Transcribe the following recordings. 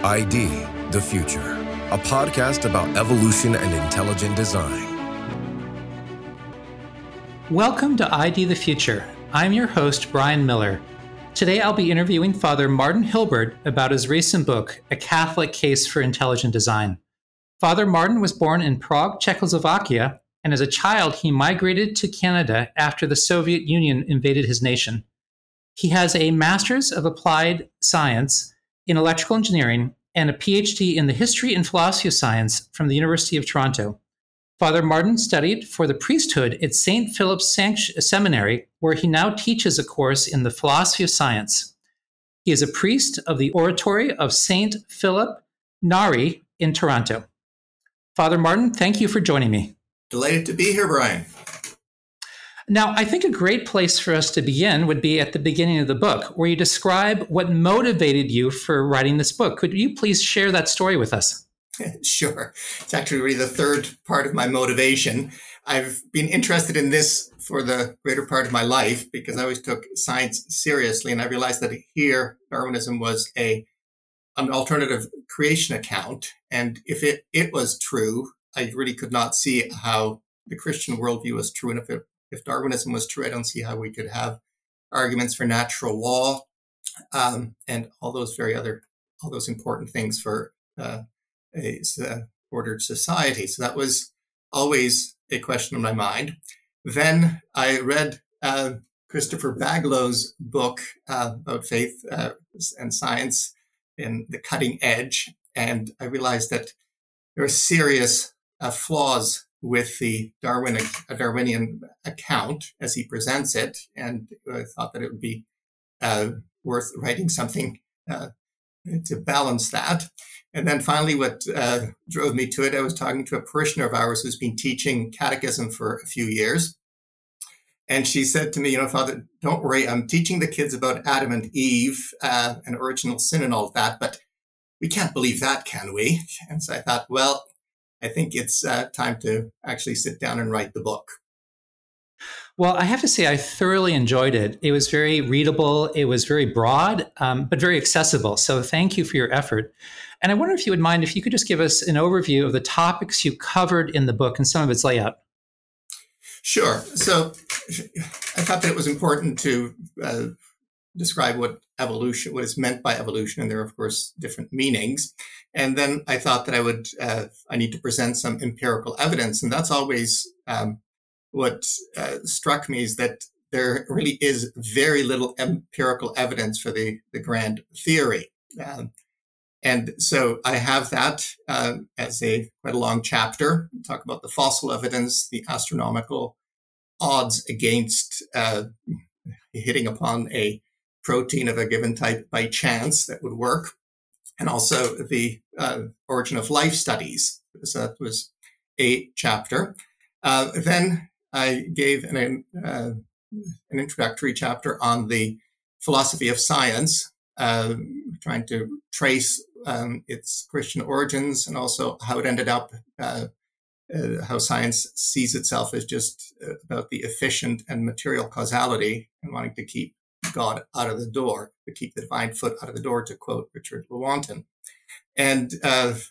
ID the Future, a podcast about evolution and intelligent design. Welcome to ID the Future. I'm your host, Brian Miller. Today I'll be interviewing Father Martin Hilbert about his recent book, A Catholic Case for Intelligent Design. Father Martin was born in Prague, Czechoslovakia, and as a child he migrated to Canada after the Soviet Union invaded his nation. He has a Master's of Applied Science in Electrical Engineering and a PhD in the History and Philosophy of Science from the University of Toronto. Father Martin studied for the priesthood at St. Philip's Seminary, where he now teaches a course in the philosophy of science. He is a priest of the Oratory of St. Philip Neri in Toronto. Father Martin, thank you for joining me. Delighted to be here, Brian. Now, I think a great place for us to begin would be at the beginning of the book, where you describe what motivated you for writing this book. Could you please share that story with us? Sure. It's actually really the third part of my motivation. I've been interested in this for the greater part of my life because I always took science seriously. And I realized that here, Darwinism was an alternative creation account. And if it was true, I really could not see how the Christian worldview was true. And if Darwinism was true, I don't see how we could have arguments for natural law and all those important things for a ordered society. So that was always a question in my mind. Then I read Christopher Baglow's book about faith and science in The Cutting Edge, and I realized that there are serious flaws with the Darwinian account as he presents it, and I thought that it would be worth writing something to balance that. And then finally, what drove me to it, I was talking to a parishioner of ours who's been teaching catechism for a few years. And she said to me, Father, don't worry, I'm teaching the kids about Adam and Eve and original sin and all of that, but we can't believe that, can we? And so I thought, well, I think it's time to actually sit down and write the book. Well, I have to say I thoroughly enjoyed it. It was very readable. It was very broad, but very accessible. So thank you for your effort. And I wonder if you would mind if you could just give us an overview of the topics you covered in the book and some of its layout. Sure. So I thought that it was important to describe what is meant by evolution. And there are, of course, different meanings. And then I thought that I need to present some empirical evidence. And that's always what struck me is that there really is very little empirical evidence for the grand theory. And so I have that as quite a long chapter. We talk about the fossil evidence, the astronomical odds against hitting upon a protein of a given type by chance that would work, and also the origin of life studies. So that was a chapter. Then I gave an introductory chapter on the philosophy of science, trying to trace its Christian origins and also how it ended up, how science sees itself as just about the efficient and material causality and wanting to keep God out of the door, to keep the divine foot out of the door, to quote Richard Lewontin. And as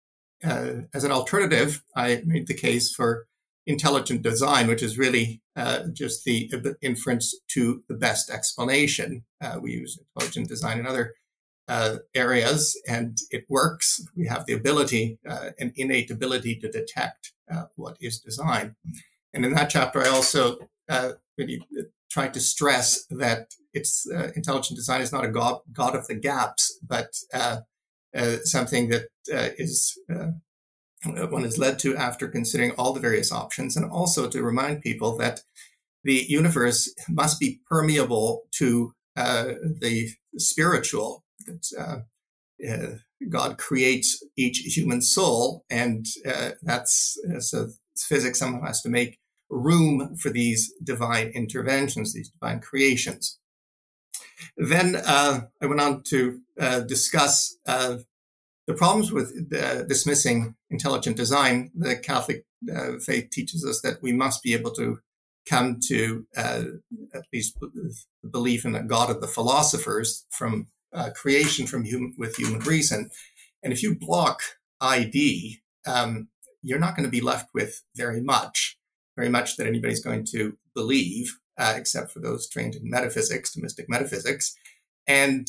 an alternative, I made the case for intelligent design, which is really just the inference to the best explanation. We use intelligent design in other areas, and it works. We have the ability, an innate ability to detect what is design. And in that chapter, I also really tried to stress that intelligent design is not a god of the gaps, but something that one is led to after considering all the various options, and also to remind people that the universe must be permeable to the spiritual. That God creates each human soul, and that's so physics. Someone has to make room for these divine interventions, these divine creations. Then I went on to discuss the problems with dismissing intelligent design. The Catholic faith teaches us that we must be able to come to at least the belief in a God of the philosophers from creation with human reason. And if you block ID, you're not going to be left with very much that anybody's going to believe, except for those trained in metaphysics, Thomistic metaphysics. And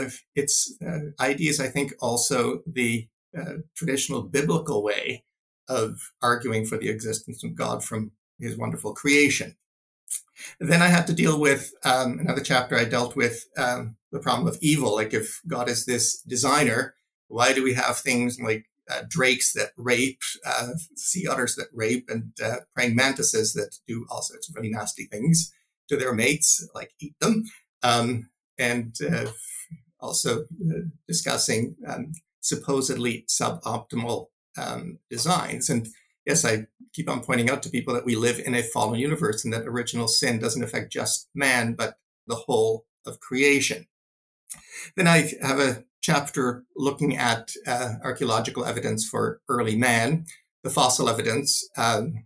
ID is, I think, also the traditional biblical way of arguing for the existence of God from his wonderful creation. Then I had to deal with another chapter. I dealt with the problem of evil. Like, if God is this designer, why do we have things like drakes that rape, sea otters that rape, and praying mantises that do all sorts of really nasty things to their mates, like eat them? And also discussing supposedly suboptimal designs. And yes, I keep on pointing out to people that we live in a fallen universe and that original sin doesn't affect just man, but the whole of creation. Then I have a chapter looking at archaeological evidence for early man, the fossil evidence, and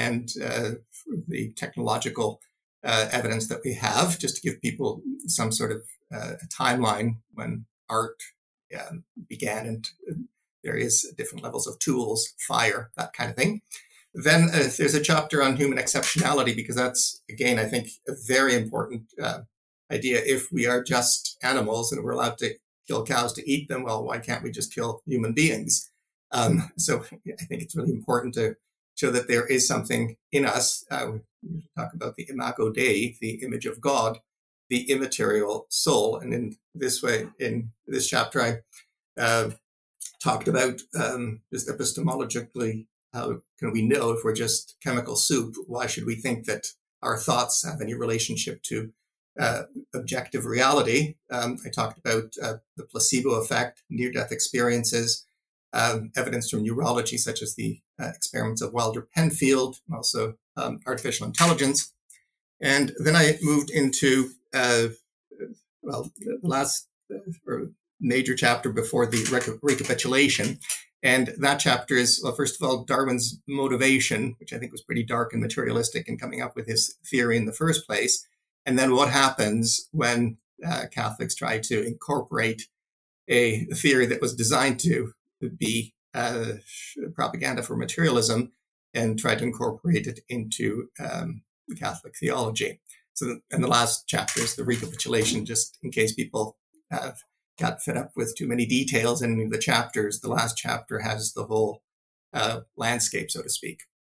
the technological evidence that we have, just to give people some sort of a timeline when art began and various different levels of tools, fire, that kind of thing. Then there's a chapter on human exceptionality, because that's, again, I think, a very important idea. If we are just animals and we're allowed to kill cows to eat them, well, why can't we just kill human beings? So I think it's really important to show that there is something in us. We talk about the imago Dei, the image of God, the immaterial soul. And in this way, in this chapter, I talked about just epistemologically, how can we know if we're just chemical soup? Why should we think that our thoughts have any relationship to objective reality? I talked about the placebo effect, near-death experiences, evidence from neurology, such as the experiments of Wilder Penfield, and also artificial intelligence. And then I moved into, the last major chapter before the recapitulation. And that chapter is, well, first of all, Darwin's motivation, which I think was pretty dark and materialistic in coming up with his theory in the first place. And then what happens when Catholics try to incorporate a theory that was designed to be propaganda for materialism and try to incorporate it into the Catholic theology. So, and the last chapter is the recapitulation, just in case people got fed up with too many details in the chapters. The last chapter has the whole landscape, so to speak.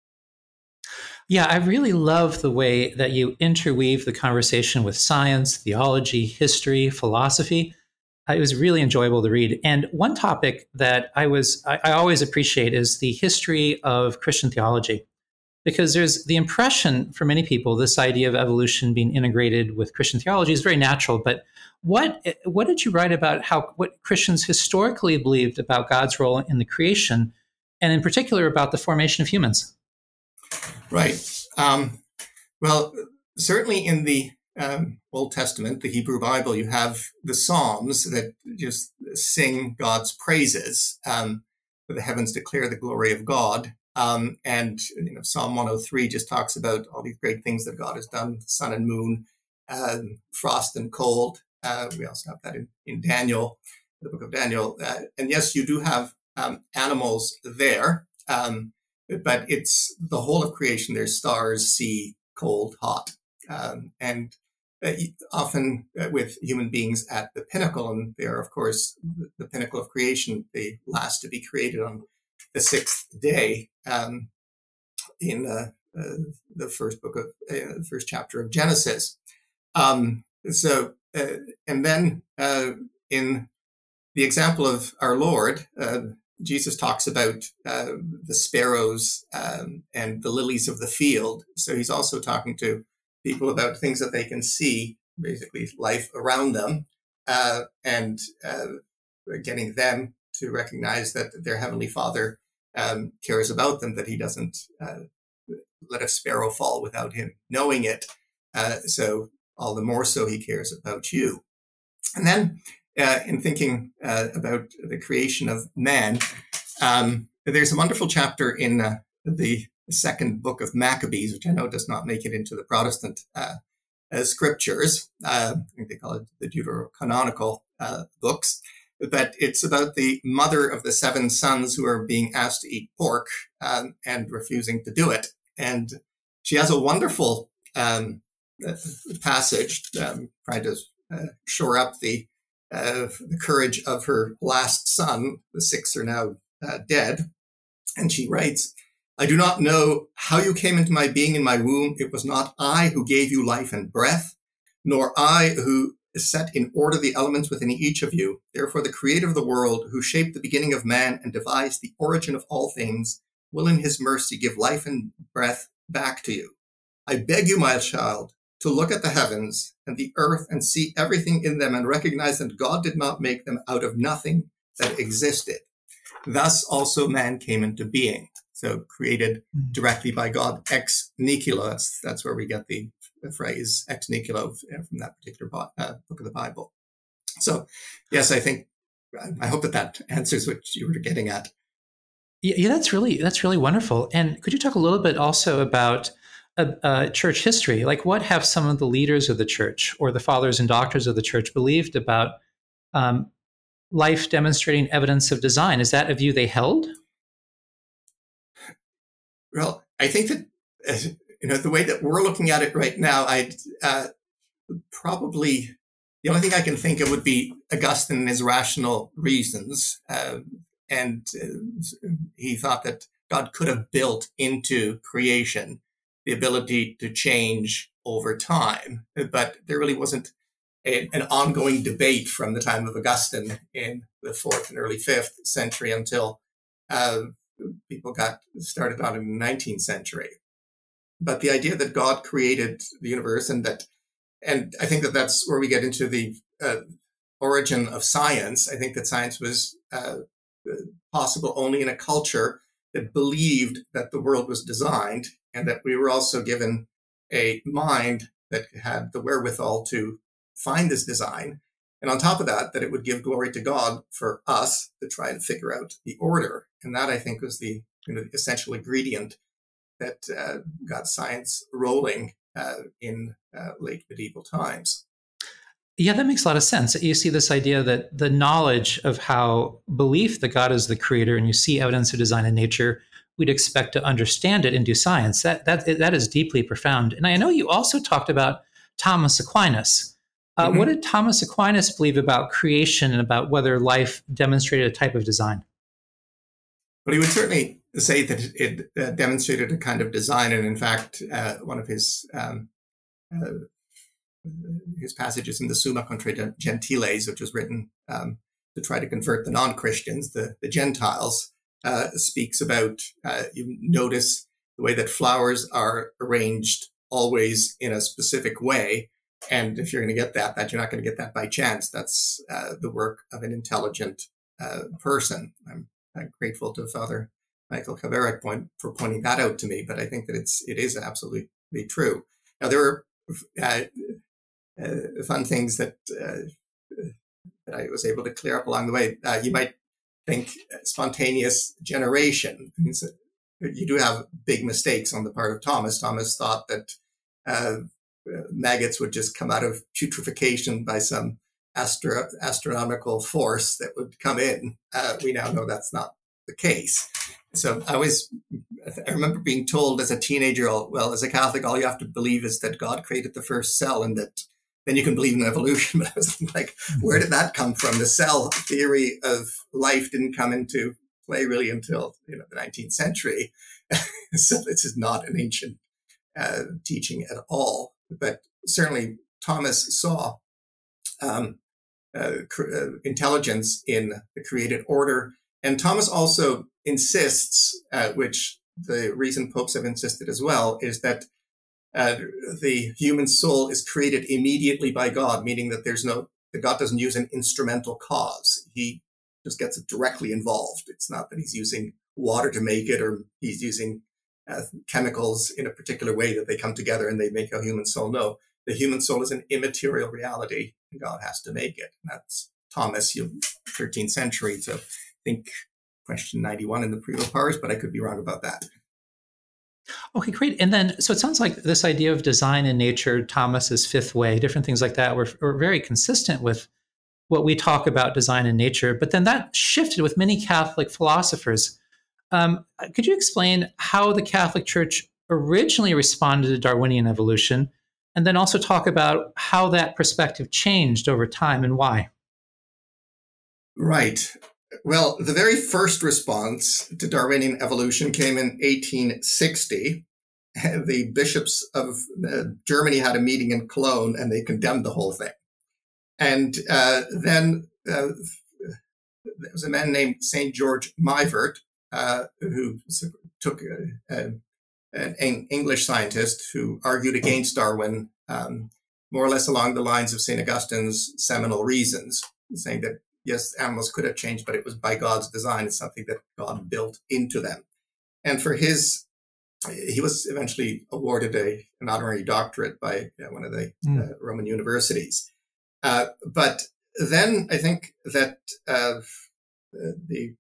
Yeah, I really love the way that you interweave the conversation with science, theology, history, philosophy. It was really enjoyable to read. And one topic that I always appreciate is the history of Christian theology, because there's the impression for many people, this idea of evolution being integrated with Christian theology is very natural. But what did you write about what Christians historically believed about God's role in the creation, and in particular about the formation of humans? Right. Well, certainly in the Old Testament, the Hebrew Bible, you have the Psalms that just sing God's praises. For the heavens declare the glory of God. And Psalm 103 just talks about all these great things that God has done, sun and moon, frost and cold. We also have that in Daniel, the book of Daniel. And yes, you do have animals there, but it's the whole of creation. There's stars, sea, cold, hot, and often with human beings at the pinnacle. And they are, of course, the pinnacle of creation, the last to be created on the sixth day, in the first book of the first chapter of Genesis. And then in the example of our Lord, Jesus talks about the sparrows and the lilies of the field. So he's also talking to people about things that they can see, basically life around them, and getting them to recognize that their Heavenly Father cares about them, that he doesn't let a sparrow fall without him knowing it. So all the more so he cares about you. And then in thinking about the creation of man, there's a wonderful chapter in the second book of Maccabees, which I know does not make it into the Protestant scriptures. I think they call it the Deuterocanonical books. but it's about the mother of the 7 sons who are being asked to eat pork and refusing to do it. And she has a wonderful passage trying to shore up the courage of her last son. The 6 are now dead. And she writes, "I do not know how you came into my being in my womb. It was not I who gave you life and breath, nor I who set in order the elements within each of you. Therefore, the creator of the world, who shaped the beginning of man and devised the origin of all things, will in his mercy give life and breath back to you. I beg you, my child, to look at the heavens and the earth and see everything in them and recognize that God did not make them out of nothing that existed. Thus also man came into being." So created directly by God, ex nihilo. That's where we get the phrase ex nihilo from that particular book of the Bible. So, yes, I hope that answers what you were getting at. Yeah, that's really wonderful. And could you talk a little bit also about church history? Like, what have some of the leaders of the church or the fathers and doctors of the church believed about life demonstrating evidence of design? Is that a view they held? Well, I think that the way that we're looking at it right now, I'd probably the only thing I can think of would be Augustine and his rational reasons, and he thought that God could have built into creation the ability to change over time, but there really wasn't an ongoing debate from the time of Augustine in the 4th and early 5th century until people got started on in the 19th century. But the idea that God created the universe and I think that that's where we get into the origin of science. I think that science was possible only in a culture that believed that the world was designed and that we were also given a mind that had the wherewithal to find this design. And on top of that, that it would give glory to God for us to try and figure out the order. And that, I think, was the essential ingredient that got science rolling in late medieval times. Yeah, that makes a lot of sense. You see this idea that the knowledge of how belief that God is the creator and you see evidence of design in nature, we'd expect to understand it and do science. That is deeply profound. And I know you also talked about Thomas Aquinas. What did Thomas Aquinas believe about creation and about whether life demonstrated a type of design? But he would certainly say that it demonstrated a kind of design. And in fact, one of his passages in the Summa Contra Gentiles, which was written to try to convert the non-Christians, the Gentiles, speaks about, you notice the way that flowers are arranged always in a specific way. And if you're going to get that you're not going to get that by chance. That's the work of an intelligent person. I'm grateful to Father Michael Kavarek for pointing that out to me, but I think that it is absolutely true. Now, there are fun things that I was able to clear up along the way. You might think spontaneous generation. I mean, you do have big mistakes on the part of Thomas. Thomas thought that maggots would just come out of putrefaction by some astronomical force that would come in. We now know that's not the case. So I remember being told as a teenager, well, as a Catholic, all you have to believe is that God created the first cell and that then you can believe in evolution. But I was like, where did that come from? The cell theory of life didn't come into play really until the 19th century. So this is not an ancient teaching at all. But certainly Thomas saw intelligence in the created order. And Thomas also insists, which the reason popes have insisted as well, is that the human soul is created immediately by God, meaning that that God doesn't use an instrumental cause. He just gets directly involved. It's not that he's using water to make it, or he's using chemicals in a particular way that they come together and they make a human soul. No, the human soul is an immaterial reality and God has to make it. And that's Thomas, 13th century. So I think question 91 in the Prima Pars, but I could be wrong about that. Okay, great. And then, so it sounds like this idea of design in nature, Thomas's fifth way, different things like that were very consistent with what we talk about design and nature. But then that shifted with many Catholic philosophers. Could you explain how the Catholic Church originally responded to Darwinian evolution, and then also talk about how that perspective changed over time and why? Right. Well, the very first response to Darwinian evolution came in 1860. The bishops of Germany had a meeting in Cologne, and they condemned the whole thing. And then there was a man named St. George Mivart, who took an English scientist who argued against Darwin, more or less along the lines of St. Augustine's seminal reasons, saying that, yes, animals could have changed, but it was by God's design. It's something that God built into them. And for he was eventually awarded an honorary doctorate by one of the Roman universities. But then I think that the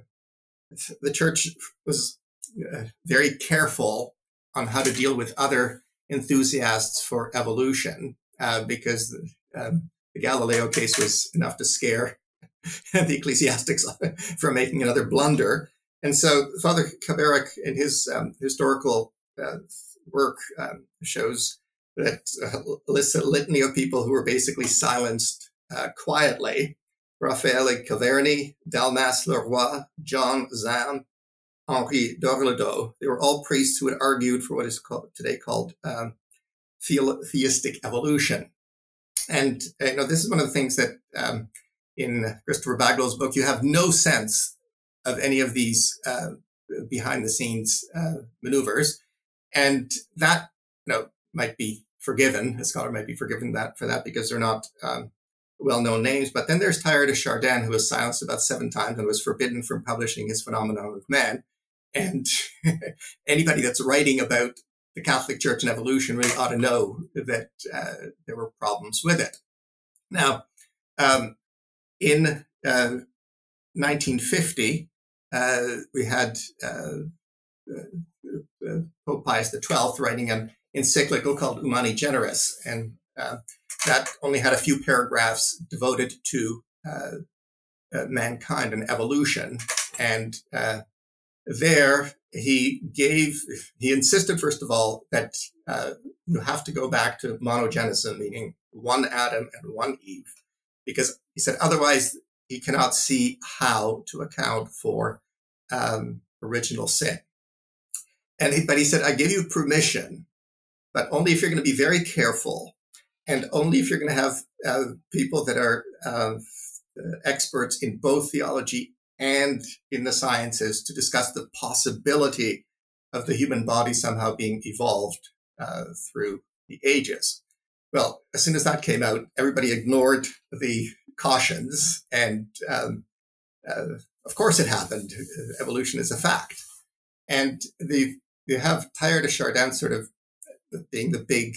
church was very careful on how to deal with other enthusiasts for evolution, because the Galileo case was enough to scare the ecclesiastics from making another blunder. And so Father Kabirek, in his historical work, shows that lists a litany of people who were basically silenced quietly. Raphael Caverny, Dalmas Leroy, John Zan, Henri d'Orledeau. They were all priests who had argued for what is today called theistic evolution. And this is one of the things that in Christopher Baglow's book, you have no sense of any of these behind-the-scenes maneuvers, and that might be forgiven. A scholar might be forgiven for that because they're not well-known names. But then there's Teilhard de Chardin, who was silenced about 7 times and was forbidden from publishing his Phenomenon of Man. And anybody that's writing about the Catholic Church and evolution really ought to know that there were problems with it. Now, in 1950, we had Pope Pius XII writing an encyclical called Humani Generis, and that only had a few paragraphs devoted to mankind and evolution. And there he insisted, first of all, that you have to go back to monogenism, meaning one Adam and one Eve, because he said otherwise he cannot see how to account for original sin. But he said, I give you permission, but only if you're going to be very careful, and only if you're going to have people that are experts in both theology and in the sciences to discuss the possibility of the human body somehow being evolved through the ages. Well, as soon as that came out, everybody ignored the cautions, and of course it happened. Evolution is a fact. And you have Teilhard de Chardin sort of being the big,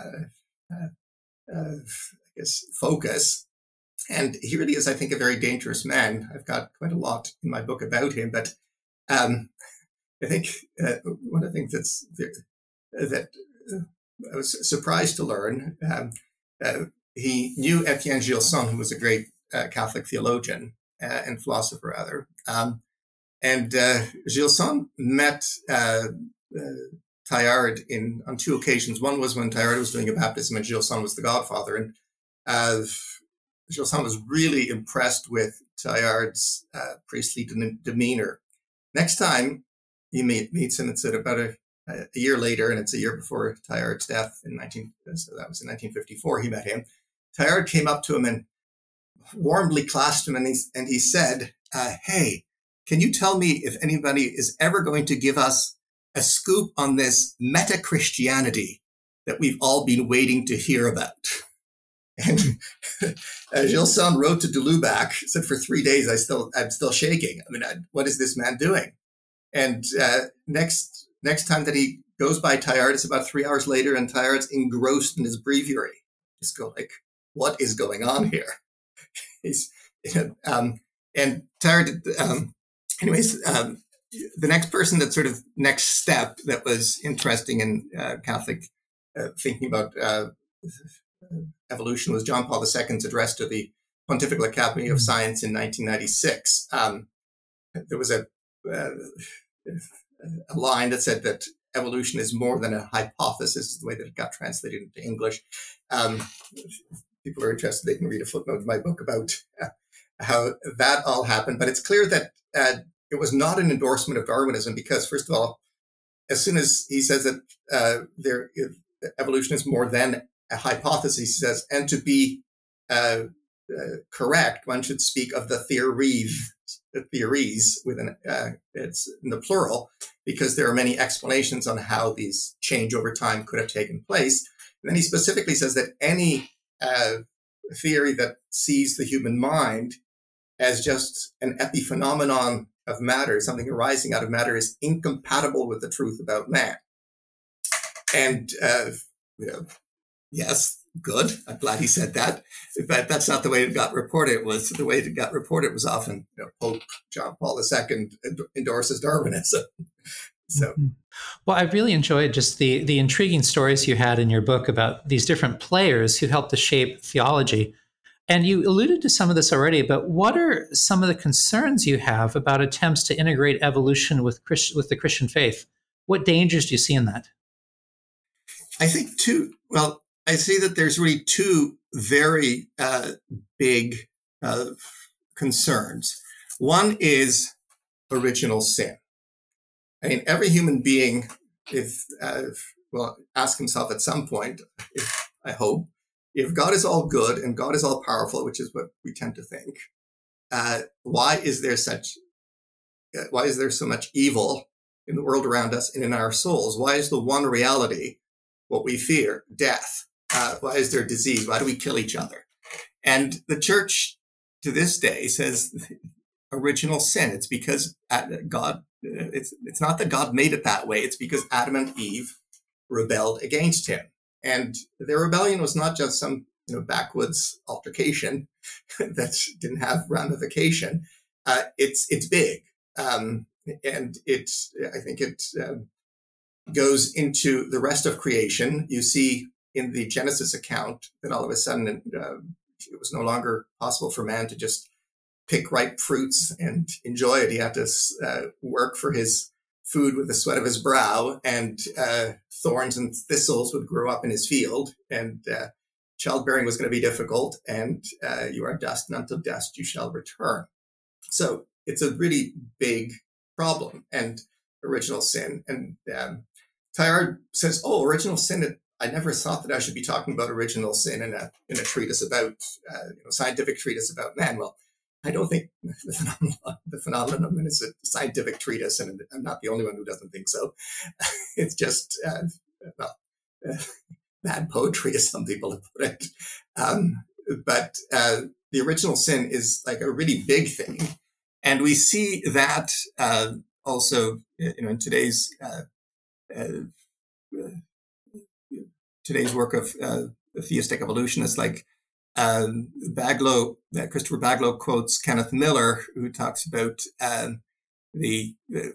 focus. And he really is, I think, a very dangerous man. I've got quite a lot in my book about him, but I think one of the things that I was surprised to learn, he knew Etienne Gilson, who was a great Catholic theologian and philosopher, rather. And Gilson met Teilhard on 2 occasions. One was when Teilhard was doing a baptism and Gilson was the godfather. And Gilson was really impressed with Teilhard's priestly demeanor. Next time he meets him, it's about a year later, and it's a year before Teilhard's death so that was in 1954, he met him. Teilhard came up to him and warmly clasped him, and he said, hey, can you tell me if anybody is ever going to give us a scoop on this meta-Christianity that we've all been waiting to hear about? And Gilson wrote to de Lubac, said, for 3 days, I'm still shaking. I mean, what is this man doing? And next time that he goes by Teilhard, it's about 3 hours later, and Teilhard's engrossed in his breviary. Just go like, what is going on here? And Teilhard, the next person, that sort of next step that was interesting in Catholic thinking about evolution was John Paul II's address to the Pontifical Academy of Science in 1996. There was a line that said that evolution is more than a hypothesis, is the way that it got translated into English. People are interested, they can read a footnote in my book about how that all happened. But it's clear that it was not an endorsement of Darwinism because, first of all, as soon as he says that evolution is more than a hypothesis, he says, and to be correct, one should speak of the theories with it's in the plural, because there are many explanations on how these change over time could have taken place. And then he specifically says that any theory that sees the human mind as just an epiphenomenon of matter, something arising out of matter, is incompatible with the truth about man. And, yes, good. I'm glad he said that. But that's not the way it got reported. The way it got reported was often, Pope John Paul II endorses Darwinism. So, well, I really enjoyed just the intriguing stories you had in your book about these different players who helped to shape theology. And you alluded to some of this already, but what are some of the concerns you have about attempts to integrate evolution with the Christian faith? What dangers do you see in that? I think I see that there's really two very big concerns. One is original sin. I mean, every human being, will ask himself at some point, I hope, if God is all good and God is all powerful, which is what we tend to think, why is there so much evil in the world around us and in our souls? Why is the one reality what we fear, death? Why is there disease? Why do we kill each other? And the church to this day says original sin. It's because God, it's not that God made it that way. It's because Adam and Eve rebelled against him. And their rebellion was not just some, backwoods altercation that didn't have ramification. It's big. And I think it goes into the rest of creation. You see in the Genesis account that all of a sudden it was no longer possible for man to just pick ripe fruits and enjoy it. He had to work for his food with the sweat of his brow, and thorns and thistles would grow up in his field, and childbearing was going to be difficult, and you are dust, and unto dust you shall return. So it's a really big problem, and original sin. And Teilhard says, original sin, I never thought that I should be talking about original sin in a treatise about, scientific treatise about man. Well, I don't think the phenomenon is a scientific treatise, and I'm not the only one who doesn't think so. It's just, bad poetry, as some people have put it. But the original sin is like a really big thing. And we see that also, in today's work of theistic evolutionists like Christopher Baglow quotes Kenneth Miller, who talks about the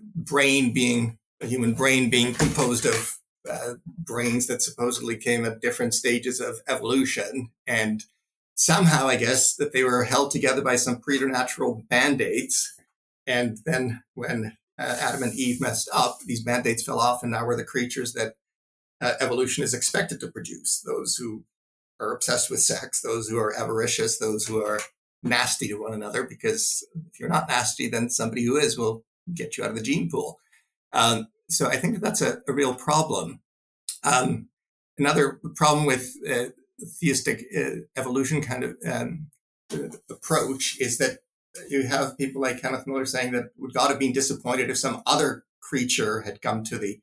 human brain being composed of brains that supposedly came at different stages of evolution. And somehow, I guess, that they were held together by some preternatural band-aids. And then when Adam and Eve messed up, these band-aids fell off, and now we're the creatures that evolution is expected to produce. Those who are obsessed with sex, those who are avaricious, those who are nasty to one another, because if you're not nasty, then somebody who is will get you out of the gene pool. So I think that's a real problem. Another problem with theistic evolution kind of approach is that you have people like Kenneth Miller saying that would God have been disappointed if some other creature had come to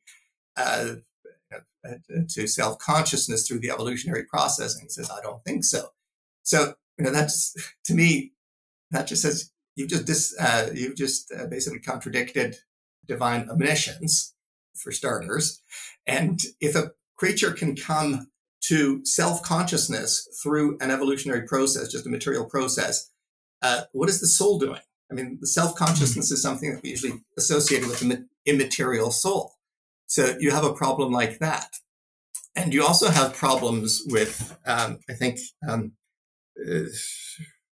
to self-consciousness through the evolutionary process? And he says, I don't think so. So, that's, to me, that just says you've just basically contradicted divine omniscience, for starters. And if a creature can come to self-consciousness through an evolutionary process, just a material process, what is the soul doing? I mean, the self-consciousness is something that we usually associate with the immaterial soul. So you have a problem like that. And you also have problems with,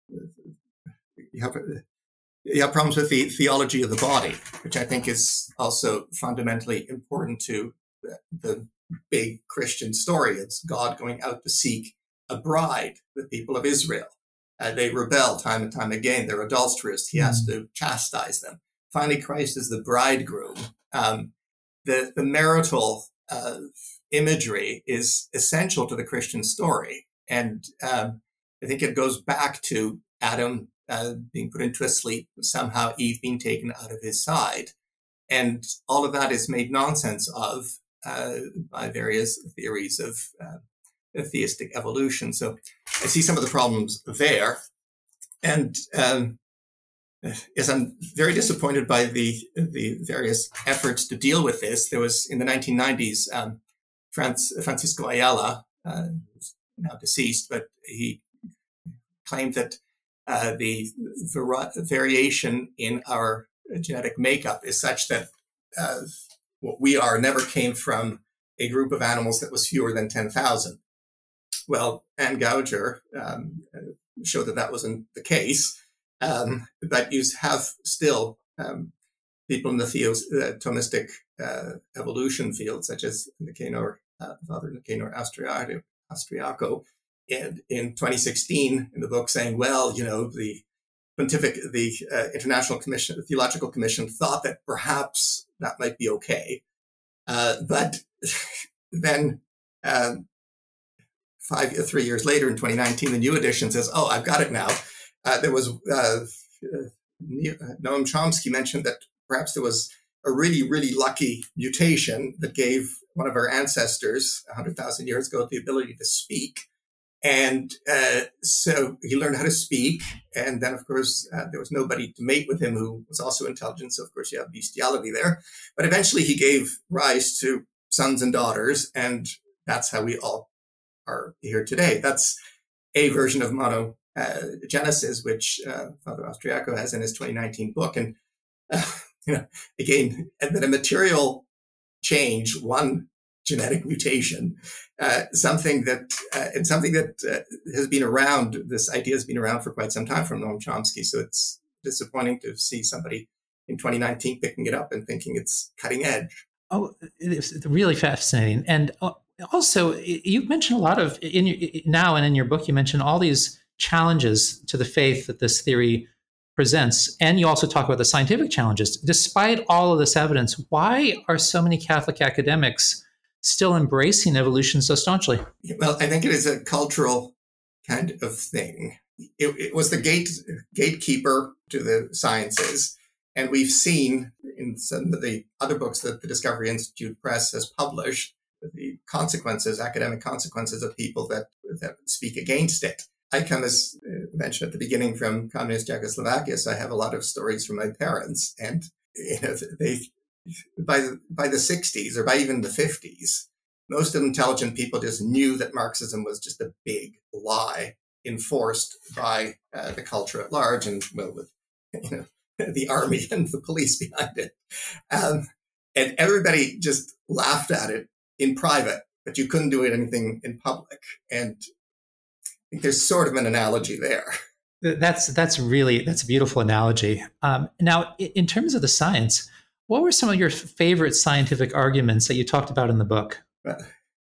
you have problems with the theology of the body, which I think is also fundamentally important to the big Christian story. It's God going out to seek a bride, the people of Israel. They rebel time and time again. They're adulterous. He has to chastise them. Finally, Christ is the bridegroom. The marital imagery is essential to the Christian story. And I think it goes back to Adam being put into a sleep, somehow Eve being taken out of his side. And all of that is made nonsense of by various theories of theistic evolution. So I see some of the problems there. And yes, I'm very disappointed by the various efforts to deal with this. There was, in the 1990s, Francisco Ayala, who's now deceased, but he claimed that the variation in our genetic makeup is such that what we are never came from a group of animals that was fewer than 10,000. Well, Anne Gauger showed that that wasn't the case, but you have still people in the Thomistic evolution field, such as Father Nicanor Austriaco, and in 2016 in the book saying, well, the International Commission, Theological Commission thought that perhaps that might be okay. But then 3 years later in 2019, the new edition says, oh, I've got it now. There was Noam Chomsky mentioned that perhaps there was a really, really lucky mutation that gave one of our ancestors 100,000 years ago the ability to speak. And so he learned how to speak. And then, of course, there was nobody to mate with him who was also intelligent. So, of course, you have bestiality there. But eventually he gave rise to sons and daughters. And that's how we all are here today. That's a version of monogenesis, which Father Austriaco has in his 2019 book. And, again, that a material change, one genetic mutation, something that has been around. This idea has been around for quite some time from Noam Chomsky. So it's disappointing to see somebody in 2019 picking it up and thinking it's cutting edge. Oh, it's really fascinating. And also, you mentioned a lot of in your book. You mentioned all these challenges to the faith that this theory presents, and you also talk about the scientific challenges. Despite all of this evidence, why are so many Catholic academics still embracing evolution so staunchly? Well, I think it is a cultural kind of thing. It was the gatekeeper to the sciences. And we've seen in some of the other books that the Discovery Institute Press has published, the consequences, academic consequences of people that speak against it. I come, as mentioned at the beginning, from communist Czechoslovakia, so I have a lot of stories from my parents. And they by the 60s or by even the 50s, most intelligent people just knew that Marxism was just a big lie enforced by the culture at large, and with the army and the police behind it. And everybody just laughed at it in private, but you couldn't do anything in public. And I think there's sort of an analogy there. That's a beautiful analogy. Now, in terms of the science, what were some of your favorite scientific arguments that you talked about in the book? Well,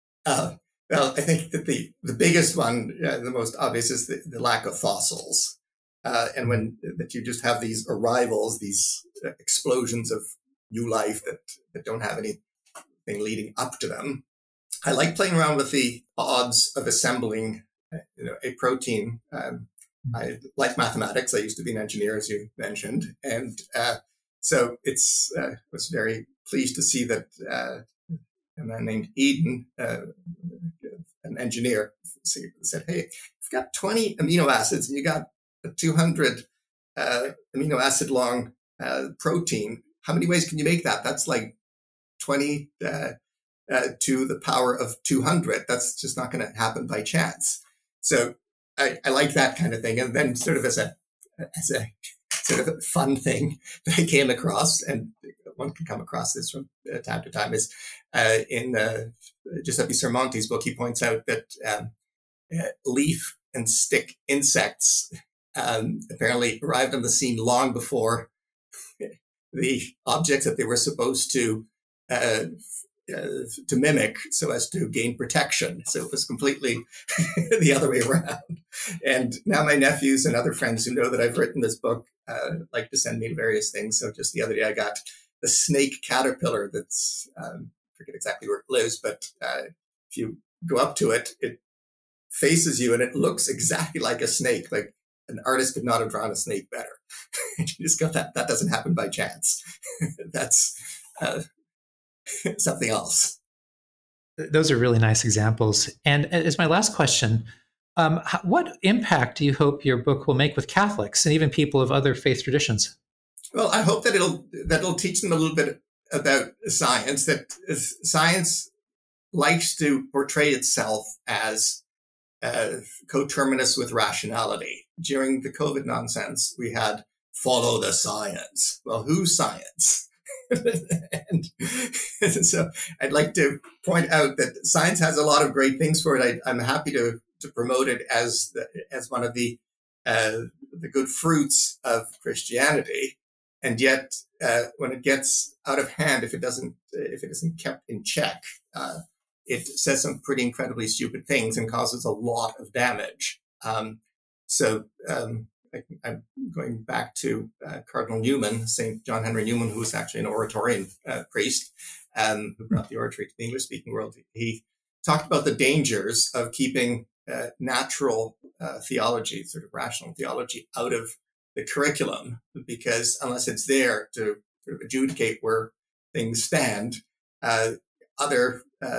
I think that the biggest one, the most obvious, is the lack of fossils. And that you just have these arrivals, these explosions of new life that don't have anything leading up to them. I like playing around with the odds of assembling a protein. I like mathematics. I used to be an engineer, as you mentioned. And so was very pleased to see that a man named Eden, an engineer, said, hey, you've got 20 amino acids and you got a 200 amino acid long protein. How many ways can you make that? That's like 20 to the power of 200. That's just not going to happen by chance. So I like that kind of thing. And then sort of as a sort of a fun thing that I came across, and one can come across this from time to time, is in Giuseppe Sermonti's book, he points out that leaf and stick insects apparently arrived on the scene long before the objects that they were supposed to mimic so as to gain protection. So it was completely the other way around. And now my nephews and other friends who know that I've written this book like to send me various things. So just the other day I got the snake caterpillar that's, I forget exactly where it lives, but if you go up to it, it faces you and it looks exactly like a snake. Like an artist could not have drawn a snake better. You just got that. That doesn't happen by chance. That's something else. Those are really nice examples. And as my last question, what impact do you hope your book will make with Catholics and even people of other faith traditions? Well, I hope that it'll teach them a little bit about science, that science likes to portray itself as coterminous with rationality. During the COVID nonsense, we had follow the science. Well, whose science? and so I'd like to point out that science has a lot of great things for it. I'm happy to promote it as one of the good fruits of Christianity. And yet, when it gets out of hand, if it isn't kept in check, it says some pretty incredibly stupid things and causes a lot of damage. So I'm going back to Cardinal Newman, St. John Henry Newman, who was actually an Oratorian priest, who brought the oratory to the English-speaking world. He talked about the dangers of keeping natural theology, sort of rational theology, out of the curriculum, because unless it's there to sort of adjudicate where things stand, other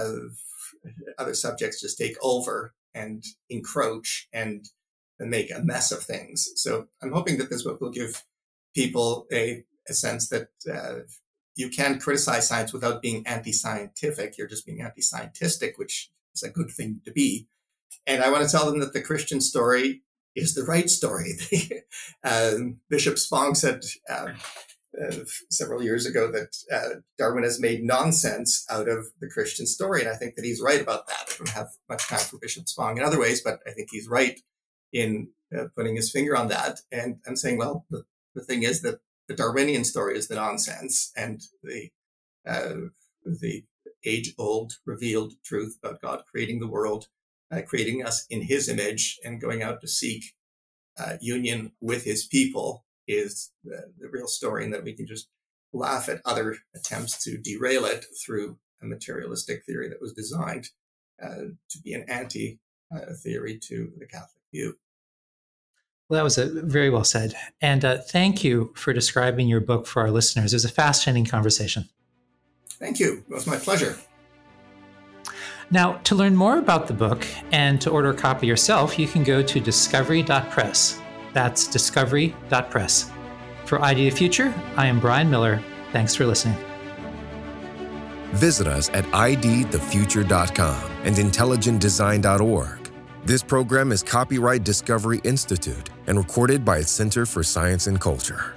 subjects just take over and encroach and make a mess of things. So I'm hoping that this book will give people a sense that you can criticize science without being anti-scientific. You're just being anti-scientistic, which is a good thing to be. And I want to tell them that the Christian story is the right story. Bishop Spong said several years ago that Darwin has made nonsense out of the Christian story. And I think that he's right about that. I don't have much time for Bishop Spong in other ways, but I think he's right in putting his finger on that. And I'm saying, well, the thing is that the Darwinian story is the nonsense, and the age-old revealed truth about God creating the world, creating us in his image and going out to seek union with his people is the real story, and that we can just laugh at other attempts to derail it through a materialistic theory that was designed to be an anti-theory to the Catholic view. Well, that was very well said. And thank you for describing your book for our listeners. It was a fascinating conversation. Thank you. It was my pleasure. Now, to learn more about the book and to order a copy yourself, you can go to discovery.press. That's discovery.press. For ID the Future, I am Brian Miller. Thanks for listening. Visit us at idthefuture.com and intelligentdesign.org. This program is copyright Discovery Institute and recorded by its Center for Science and Culture.